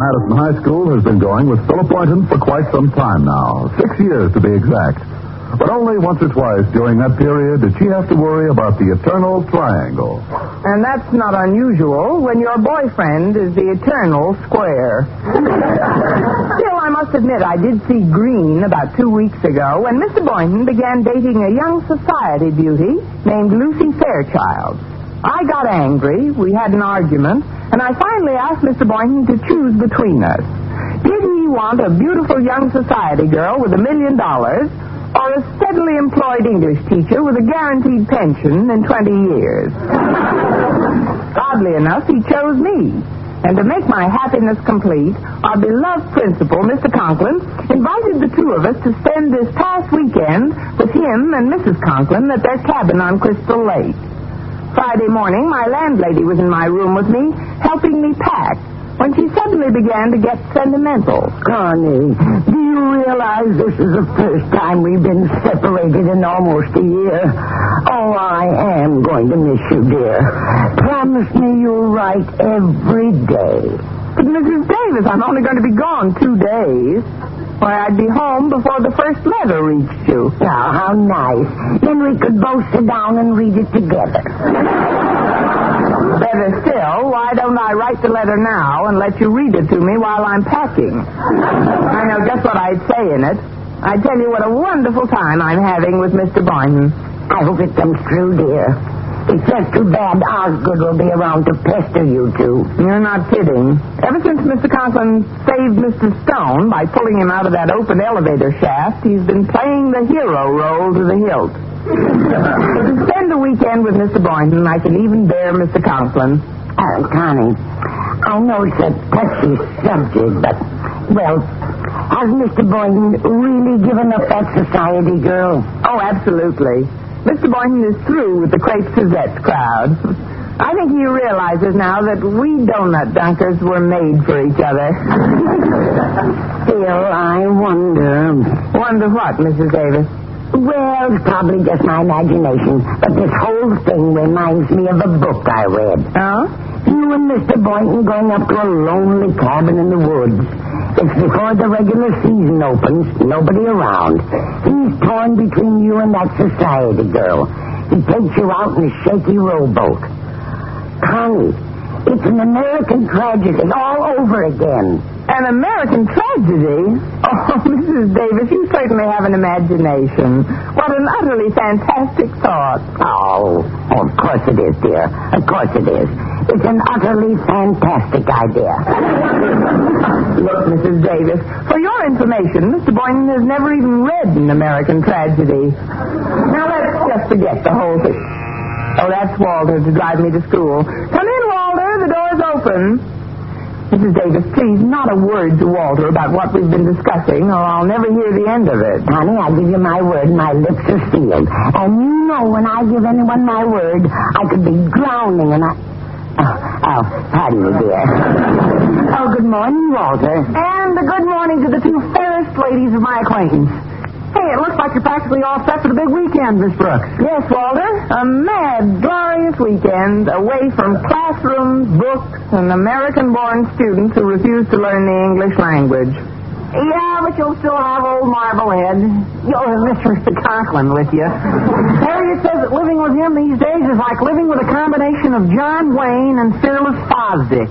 Madison High School has been going with Philip Boynton for quite some time now, 6 years to be exact. But only once or twice during that period did she have to worry about the eternal triangle. And that's not unusual when your boyfriend is the eternal square. Still, I must admit I did see green about 2 weeks ago when Mr. Boynton began dating a young society beauty named Lucy Fairchild. I got angry, we had an argument, and I finally asked Mr. Boynton to choose between us. Did he want a beautiful young society girl with $1 million, or a steadily employed English teacher with a guaranteed pension in 20 years? Oddly enough, he chose me. And to make my happiness complete, our beloved principal, Mr. Conklin, invited the two of us to spend this past weekend with him and Mrs. Conklin at their cabin on Crystal Lake. Friday morning, my landlady was in my room with me, helping me pack, when she suddenly began to get sentimental. Connie, do you realize this is the first time we've been separated in almost a year? Oh, I am going to miss you, dear. Promise me you'll write every day. But, Mrs. Davis, I'm only going to be gone 2 days. Why, I'd be home before the first letter reached you. Oh, how nice. Then we could both sit down and read it together. Better still, why don't I write the letter now and let you read it to me while I'm packing? I know just what I'd say in it. I'd tell you what a wonderful time I'm having with Mr. Boynton. I hope it comes true, dear. It's just too bad Osgood will be around to pester you two. You're not kidding. Ever since Mr. Conklin saved Mr. Stone by pulling him out of that open elevator shaft, he's been playing the hero role to the hilt. To spend the weekend with Mr. Boynton, I can even bear Mr. Conklin. Connie, I know it's a touchy subject, but, well, has Mr. Boynton really given up that society girl? Oh, absolutely. Mr. Boynton is through with the Crepe Suzette crowd. I think he realizes now that we donut dunkers were made for each other. Still, I wonder. Wonder what, Mrs. Davis? Well, it's probably just my imagination, but this whole thing reminds me of a book I read. Oh? You and Mr. Boynton going up to a lonely cabin in the woods. It's before the regular season opens, nobody around. He's torn between you and that society girl. He takes you out in a shaky rowboat. Connie, it's an American tragedy all over again. An American tragedy? Oh, Mrs. Davis, you certainly have an imagination. What an utterly fantastic thought. Oh, of course it is, dear. Of course it is. It's an utterly fantastic idea. Look, Mrs. Davis, for your information, Mr. Boynton has never even read an American tragedy. Now, let's just forget the whole thing. Oh, that's Walter to drive me to school. Come in, Walter. The door's open. Mrs. Davis, please, not a word to Walter about what we've been discussing, or I'll never hear the end of it. Honey, I give you my word, my lips are sealed. And you know when I give anyone my word, I could be drowning and pardon me, dear. Oh, good morning, Walter. And a good morning to the two fairest ladies of my acquaintance. Hey, it looks like you're practically all set for the big weekend, Miss Brooks. Yes, Walter. A mad, glorious weekend away from classrooms, books, and American-born students who refuse to learn the English language. Yeah, but you'll still have old Marblehead. You'll have Mr. Conklin with you. Harriet says that living with him these days is like living with a combination of John Wayne and Fearless Fosdick.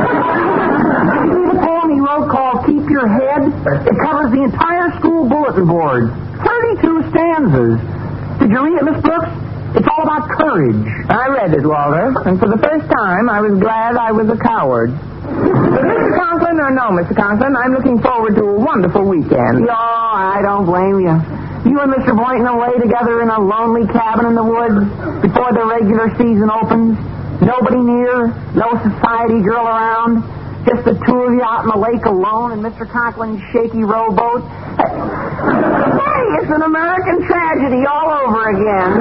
You see the poem he wrote called Keep Your Head? It covers the entire school bulletin board. 32 stanzas. Did you read it, Miss Brooks? It's all about courage. I read it, Walter, and for the first time I was glad I was a coward. But Mr. Conklin, or no, Mr. Conklin, I'm looking forward to a wonderful weekend. Oh, I don't blame you. You and Mr. Boynton away together in a lonely cabin in the woods before the regular season opens. Nobody near, no society girl around. Just the two of you out in the lake alone in Mr. Conklin's shaky rowboat. Hey, it's an American tragedy all over again.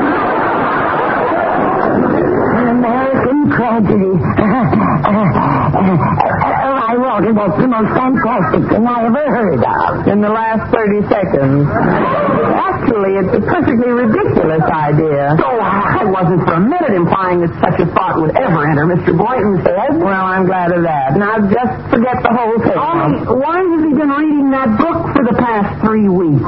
An American tragedy. Why, Walter, that's the most fantastic thing I ever heard of. In the last 30 seconds. Actually, it's a perfectly ridiculous idea. Oh, I wasn't for a minute implying that such a thought would ever enter Mr. Boynton's head. Well, I'm glad of that. Now, just forget the whole thing. Only, why has he been reading that book for the past 3 weeks?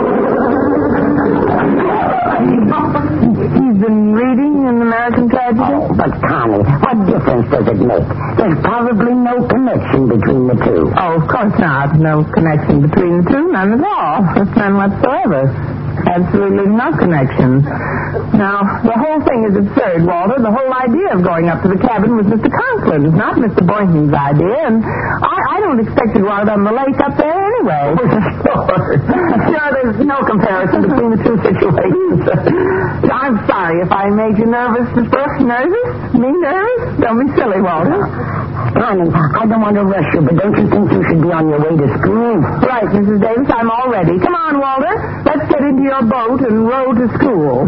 He's been reading an American Tragedy? Oh, but, Connie, what difference does it make? There's probably no connection between the two. Oh, of course not. No connection between the two. None at all. None whatsoever. Absolutely no connection. Now, the whole thing is absurd, Walter. The whole idea of going up to the cabin was Mr. Conklin's, not Mr. Boynton's idea, and I don't expect to go out on the lake up there anyway. Sure, there's no comparison between the two situations. I'm sorry if I made you nervous, Miss Brooks. Nervous? Me nervous? Don't be silly, Walter. Connie, I don't want to rush you, but don't you think you should be on your way to school? Right, Mrs. Davis, I'm all ready. Come on, Walter. Let's get into your boat and row to school.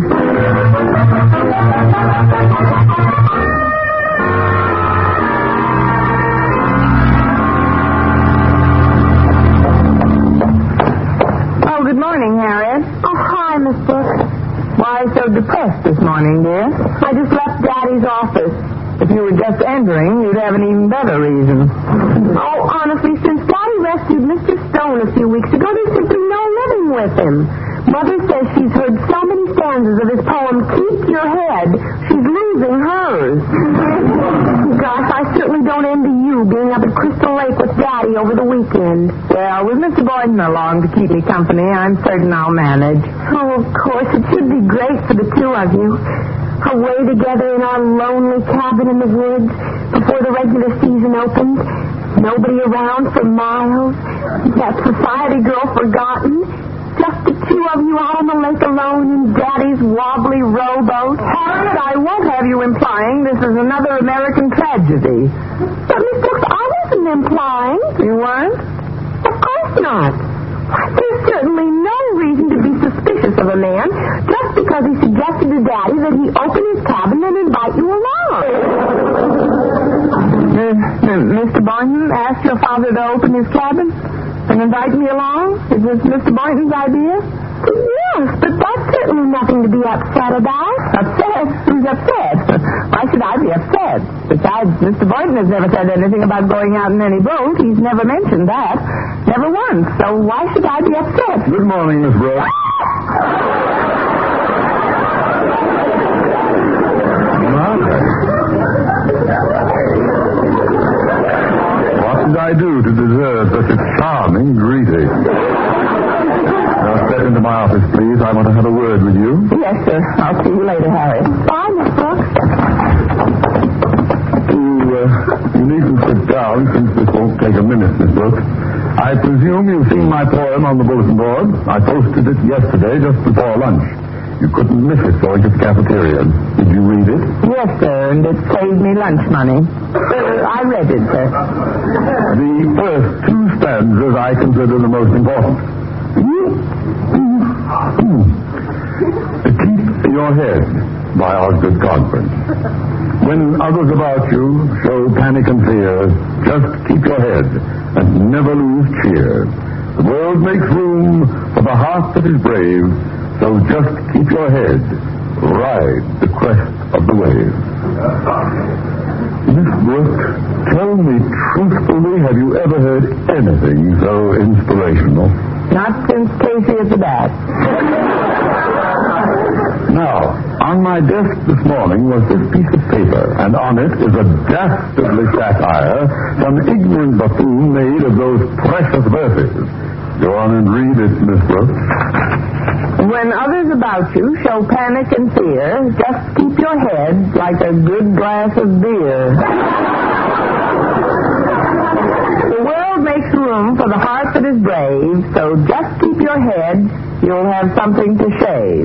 Oh, good morning, Harriet. Oh, hi, Miss Brooks. Why so depressed this morning, dear? I just left Daddy's office. If you were just entering, you'd have an even better reason. Oh, honestly, since Daddy rescued Mr. Stone a few weeks ago, there's simply no living with him. Mother says she's heard so many stanzas of his poem, Keep Your Head. She's losing hers. Gosh, I certainly don't envy you being up at Crystal Lake with Daddy over the weekend. Well, with Mr. Boynton along to keep me company, I'm certain I'll manage. Oh, of course, it should be great for the two of you. Away together in our lonely cabin in the woods before the regular season opens. Nobody around for miles. That society girl forgotten. Just the two of you out on the lake alone in Daddy's wobbly rowboat. Harriet, I won't have you implying this is another American tragedy. But, Miss Brooks, I wasn't implying. You weren't? Of course not. There's certainly no reason to be suspicious of a man just because he suggested to Daddy that he open his cabin and invite you along. Mr. Boynton asked your father to open his cabin and invite me along? Is this Mr. Boynton's idea? Yes, but that's certainly nothing to be upset about. Upset? Who's upset? Why should I be upset? Besides, Mr. Boynton has never said anything about going out in any boat. He's never mentioned that. Never once. So why should I be upset? Good morning, Miss Brooks. What did I do to deserve such a charming greeting? Now step into my office, please. I want to have a word with you. Yes, sir. I'll see you later, Harry. Bye, Miss Brooks. You needn't sit down since this won't take a minute, Miss Brooks. I presume you've seen my poem on the bulletin board. I posted it yesterday just before lunch. You couldn't miss it going to the cafeteria. Did you read it? Yes, sir, and it saved me lunch money. I read it, sir. The first two stanzas I consider the most important. Keep your head by Osgood Conference. When others about you show panic and fear, just keep your head and never lose cheer. The world makes room for the heart that is brave, so just keep your head. Ride the crest of the wave. Miss Brooks, tell me truthfully, have you ever heard anything so inspirational? Not since Casey at the bat. Now, on my desk this morning was this piece of paper, and on it is a dastardly satire some ignorant buffoon made of those precious verses. Go on and read it, Miss Brooks. When others about you show panic and fear, just keep your head like a good glass of beer. The world makes room for the heart that is brave, so just keep your head. You'll have something to shave.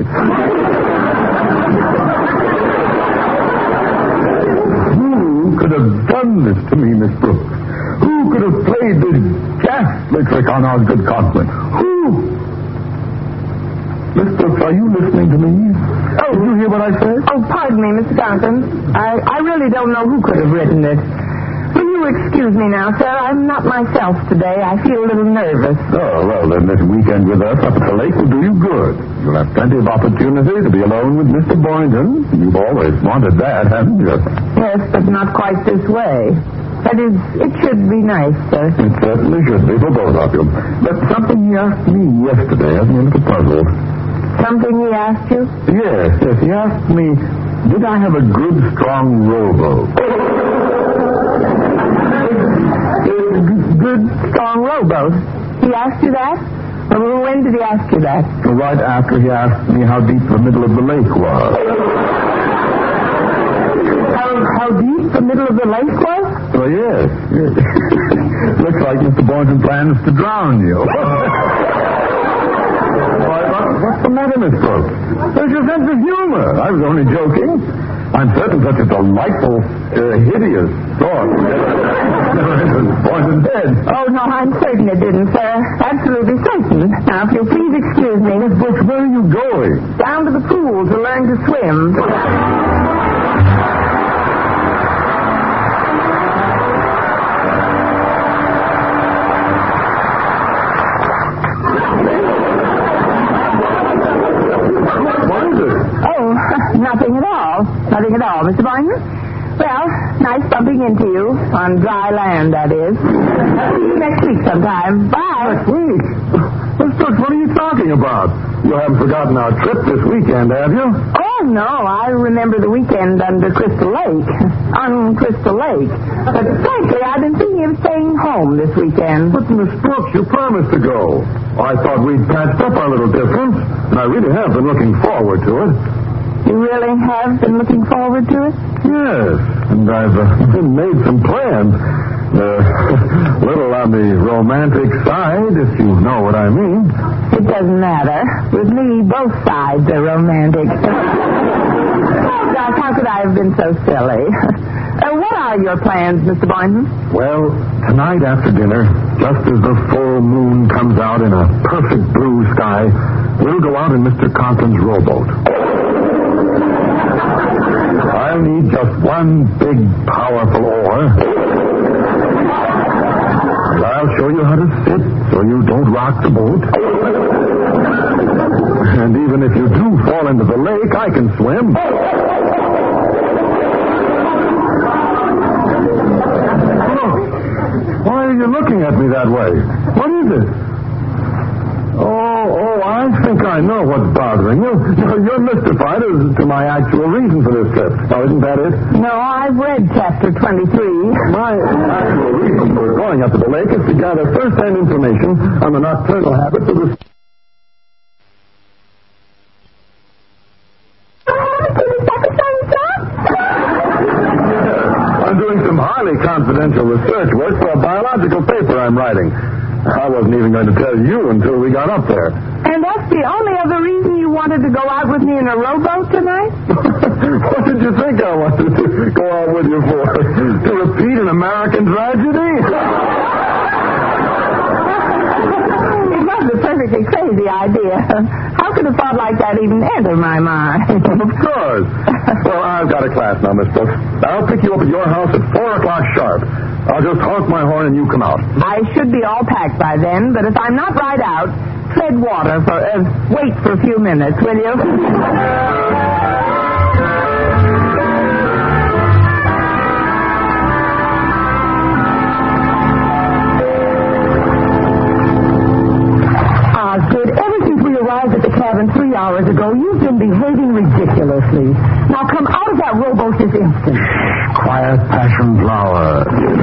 Who could have done this to me, Miss Brooks? Who could have played this ghastly trick on Osgood Conklin? Who? Miss Brooks, are you listening to me? Oh, did you hear what I said? Oh, pardon me, Mr. Conklin. I really don't know who could have written it. When you excuse me now, sir. I'm not myself today. I feel a little nervous. Oh, well, then this weekend with us up at the lake will do you good. You'll have plenty of opportunity to be alone with Mr. Boynton. You've always wanted that, haven't you? Yes, but not quite this way. That is, it should be nice, sir. It certainly should be for both of you. But something he asked me yesterday has me a little puzzled. Something he asked you? Yes. He asked me, did I have a good, strong rowboat? Good, strong rowboat. He asked you that? Well, when did he ask you that? Right after he asked me how deep the middle of the lake was. How deep the middle of the lake was? Well, yes. Looks like Mr. Boynton plans to drown you. What's the matter, Miss Brooks? There's your sense of humor. I was only joking. I'm certain such a delightful, hideous thought Boynton dead. Oh, no, I'm certain it didn't, sir. Absolutely certain. Now, if you'll please excuse me. Miss Brooks, where are you going? Down to the pool to learn to swim. Nothing at all, Mr. Boynton. Well, nice bumping into you. On dry land, that is. See you next week sometime. Bye. Next week? Miss Brooks, what are you talking about? You haven't forgotten our trip this weekend, have you? Oh, no. I remember the weekend under Crystal Lake. On Crystal Lake. But frankly, I've been thinking of staying home this weekend. But, Miss Brooks, you promised to go. I thought we'd patched up our little difference, and I really have been looking forward to it. You really have been looking forward to it? Yes, and I've made some plans. Little on the romantic side, if you know what I mean. It doesn't matter. With me, both sides are romantic. Oh, gosh, how could I have been so silly? What are your plans, Mr. Boynton? Well, tonight after dinner, just as the full moon comes out in a perfect blue sky, we'll go out in Mr. Conklin's rowboat. I'll need just one big, powerful oar. And I'll show you how to sit so you don't rock the boat. And even if you do fall into the lake, I can swim. Oh, why are you looking at me that way? What is it? Oh, I think I know what's bothering you. You're mystified as to my actual reason for this trip. Now, isn't that it? No, I've read chapter 23. My actual reason for going up to the lake is to gather first-hand information on the nocturnal habits of the... I'm doing some highly confidential research work for a biological paper I'm writing. I wasn't even going to tell you until we got up there. And that's the only other reason you wanted to go out with me in a rowboat tonight? What did you think I wanted to go out with you for? To repeat an American tragedy? It was a perfectly crazy idea. How could a thought like that even enter my mind? Of course. Well, I've got a class now, Miss Brooks. I'll pick you up at your house at 4 o'clock sharp. I'll just honk my horn and you come out. I should be all packed by then, but if I'm not right out, tread water for... wait for a few minutes, will you? Osgood, ever since we arrived at the cabin 3 hours ago, you've been behaving ridiculously. Now come out of that rowboat this instant. Quiet passion flower.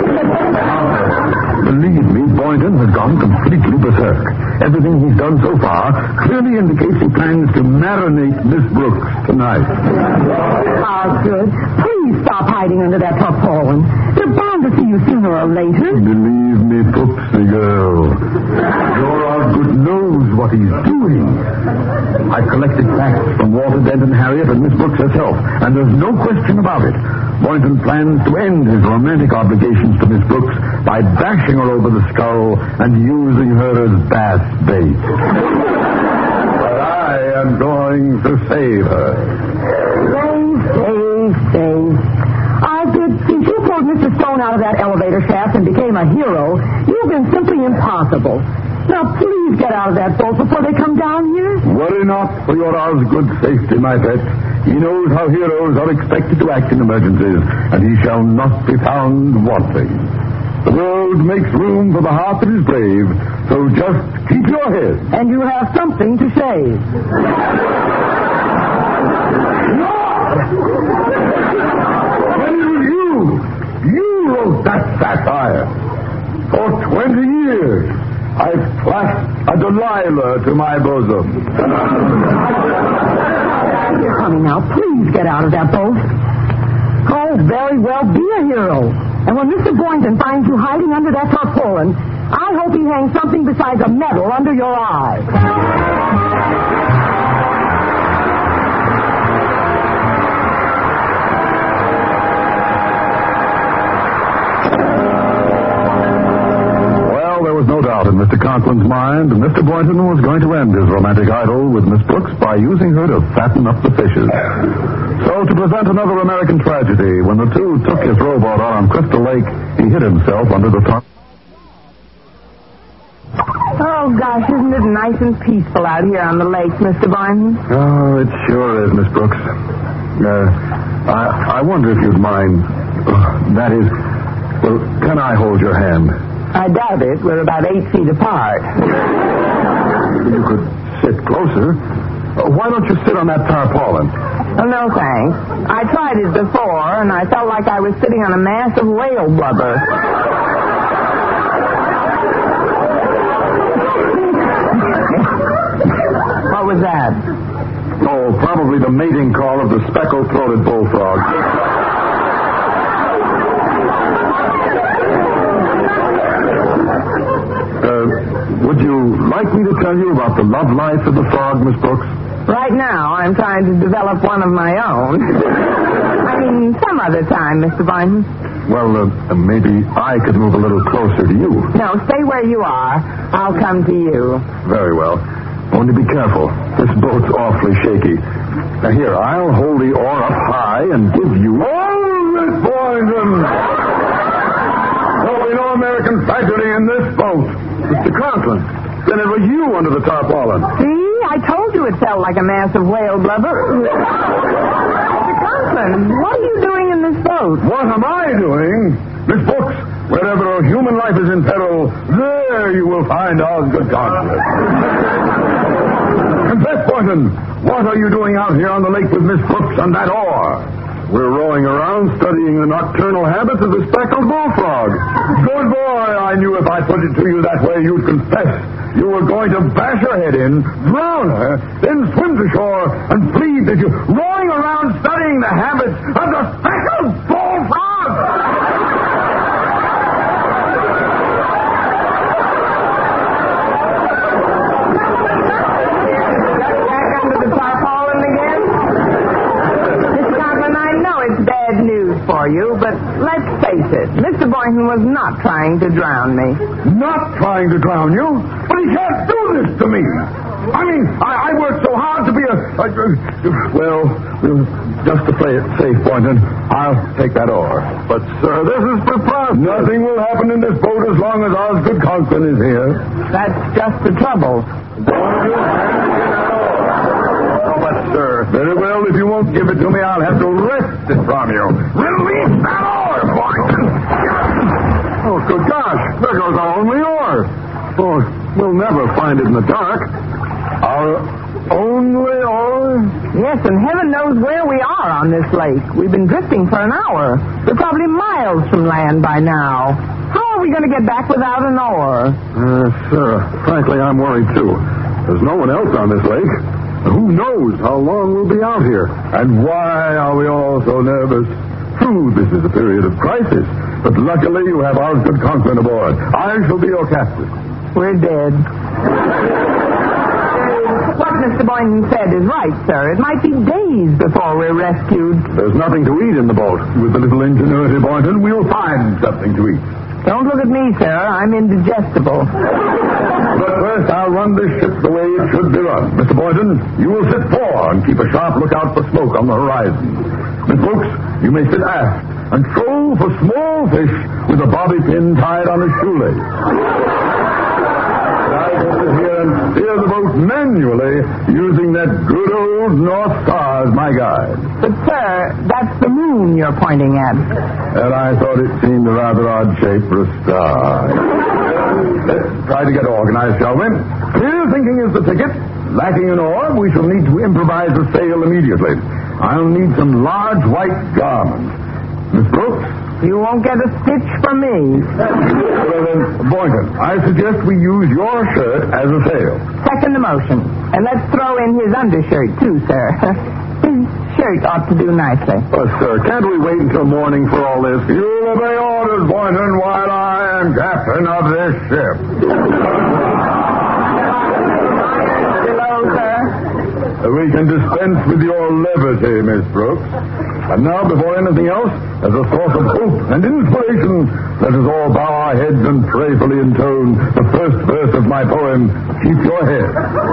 Believe me, Boynton has gone completely berserk. Everything he's done so far clearly indicates he plans to marinate Miss Brooks tonight. Osgood, please stop hiding under that tarpaulin. They're bound to see you sooner or later. Believe me, Brooksy girl, your Osgood knows what he's doing. I've collected facts from Walter Dent and Harriet and Miss Brooks herself, and there's no question about it. Boynton plans to end his romantic obligations to Miss Brooks by bashing her over the skull and using her as bass bait. But I am going to save her. Save. Osgood, since you pulled Mr. Stone out of that elevator shaft and became a hero, you've been simply impossible. Now, please get out of that boat before they come down here. Worry not for your Osgood's safety, my pet. He knows how heroes are expected to act in emergencies, and he shall not be found wanting. The world makes room for the heart that is brave, so just keep your head. And you have something to say. When it was you wrote that satire. For 20 years, I've clasped a Delilah to my bosom. Honey, now, please get out of that boat. Oh, very well, be a hero. And when Mr. Boynton finds you hiding under that tarpaulin, I hope he hangs something besides a medal under your eye. No doubt in Mr. Conklin's mind, Mr. Boynton was going to end his romantic idyll with Miss Brooks by using her to fatten up the fishes. So, to present another American tragedy, when the two took his rowboat out on Crystal Lake, he hid himself under the top. Oh, gosh, isn't it nice and peaceful out here on the lake, Mr. Boynton? Oh, it sure is, Miss Brooks. I wonder if you'd mind. That is, well, can I hold your hand? I doubt it. We're about 8 feet apart. You could sit closer. Why don't you sit on that tarpaulin? Oh, no, thanks. I tried it before, and I felt like I was sitting on a mass of whale blubber. What was that? Oh, probably the mating call of the speckled-throated bullfrog. Would you like me to tell you about the love life of the frog, Miss Brooks? Right now, I'm trying to develop one of my own. I mean, some other time, Mr. Boynton. Well, maybe I could move a little closer to you. No, stay where you are. I'll come to you. Very well. Only be careful. This boat's awfully shaky. Now, here, I'll hold the oar up high and give you... Oh, Miss Boynton! There'll be no American tragedy in this boat. Mr. Conklin, then it was you under the tarpaulin. See? I told you it felt like a mass of whale blubber. Mr. Conklin, what are you doing in this boat? What am I doing? Miss Brooks, wherever a human life is in peril, there you will find Osgood Conklin. Confess, Boynton, what are you doing out here on the lake with Miss Brooks on that oar? We're rowing around studying the nocturnal habits of the speckled bullfrog. Good boy, I knew if I put it to you that way you'd confess. You were going to bash her head in, drown her, then swim to shore and plead that you're rowing around studying the habits of the speckled bullfrog. For you, but let's face it, Mr. Boynton was not trying to drown me. Not trying to drown you? But he can't do this to me. I mean, I worked so hard to be well, just to play it safe, Boynton, I'll take that oar. But, sir, this is preposterous. Nothing will happen in this boat as long as Osgood Conklin is here. That's just the trouble. Sir. Very well, if you won't give it to me, I'll have to wrest it from you. Release that oar, Boynton! Oh, good gosh, there goes our only oar. Oh, we'll never find it in the dark. Our only oar? Yes, and heaven knows where we are on this lake. We've been drifting for an hour. We're probably miles from land by now. How are we going to get back without an oar? Sir, frankly, I'm worried, too. There's no one else on this lake. Who knows how long we'll be out here? And why are we all so nervous? True, this is a period of crisis, but luckily you have Osgood Conklin aboard. I shall be your captain. We're dead. What Mr. Boynton said is right, sir. It might be days before we're rescued. There's nothing to eat in the boat. With a little ingenuity, Boynton, we'll find something to eat. Don't look at me, sir. I'm indigestible. But first, I'll run this ship the way it should be run. Mr. Boynton, you will sit fore and keep a sharp lookout for smoke on the horizon. Miss Brooks, you may sit aft and troll for small fish with a bobby pin tied on a shoelace. I get to hear and steer the boat manually using that good old North Star as my guide. But, sir, that's the moon you're pointing at. And I thought it seemed a rather odd shape for a star. Let's try to get organized, shall we? Clear thinking is the ticket. Lacking an oar, we shall need to improvise a sail immediately. I'll need some large white garments. Miss Brooks? You won't get a stitch from me. Well, then, Boynton, I suggest we use your shirt as a sail. Second the motion. And let's throw in his undershirt, too, sir. His shirt ought to do nicely. Oh, sir, can't we wait until morning for all this? You obey orders, Boynton, while I am captain of this ship. We can dispense with your levity, Miss Brooks. And now, before anything else, as a source of hope and inspiration, let us all bow our heads and prayerfully intone the first verse of my poem, Keep Your Head.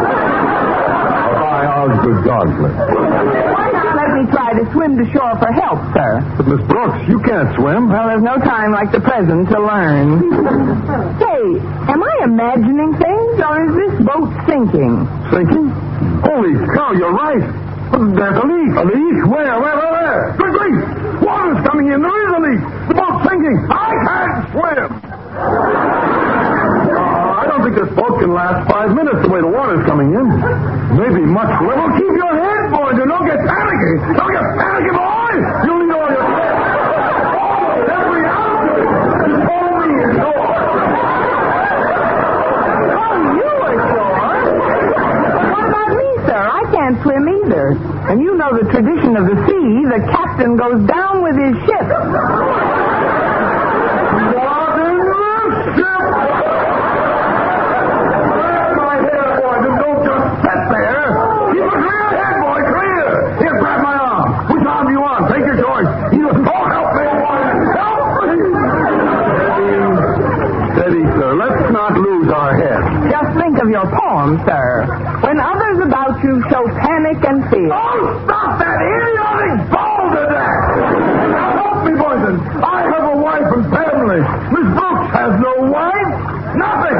By Osgood Gauntlet. Why not let me try to swim to shore for help, sir? But, Miss Brooks, you can't swim. Well, there's no time like the present to learn. Say, am I imagining things, or is this boat sinking? Sinking? Holy cow, you're right. There's a leak. A leak? Where? Good grief! Water's coming in. There is a leak. The boat's sinking. I can't swim. I don't think this boat can last 5 minutes the way the water's coming in. Maybe much less. Well, keep your head, boys, and don't get panicky. Don't get panicky, boys. You'll need all your... every ounce of it. Only shore. Oh, you are sure? What about me, sir? I can't swim either. And you know the tradition of the sea. The captain goes down with his ship. Of your poem, sir. When others about you show panic and fear. Oh, stop that idiotic balderdash! Now help me, Boynton. I have a wife and family. Miss Brooks has no wife. Nothing.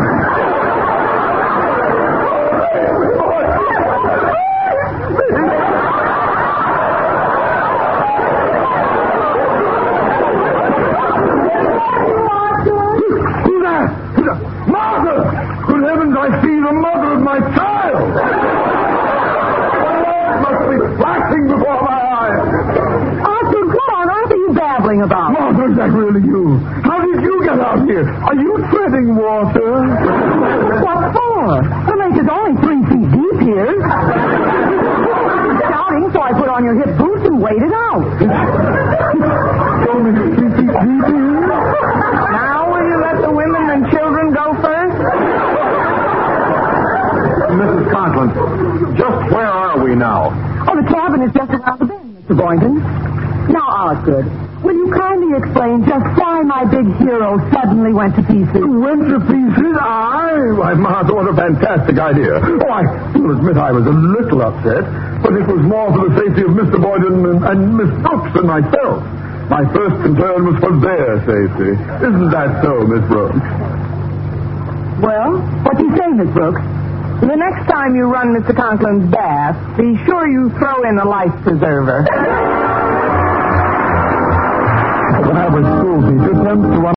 Who's that? Martha! Good heavens, I see the mother of my child! The must be flashing before my eyes! Arthur, what on earth are you babbling about? Martha, is that really you? How did you get out here? Are you treading water? What for? The lake is only 3 feet deep here. Shouting, so I put on your hip boots and waded out. Only 3 feet deep here? Now will you let the women and children go first? Mrs. Conklin, just where are we now? Oh, the cabin is just around the bend, Mr. Boynton. Now, Osgood, will you kindly explain just why my big hero suddenly went to pieces? Went to pieces? Why, Martha, what a fantastic idea. Oh, I will admit I was a little upset, but it was more for the safety of Mr. Boynton and Miss Brooks than myself. My first concern was for their safety. Isn't that so, Miss Brooks? Well, what do you say, Miss Brooks? The next time you run Mr. Conklin's bath, be sure you throw in a life preserver. When I was school teacher,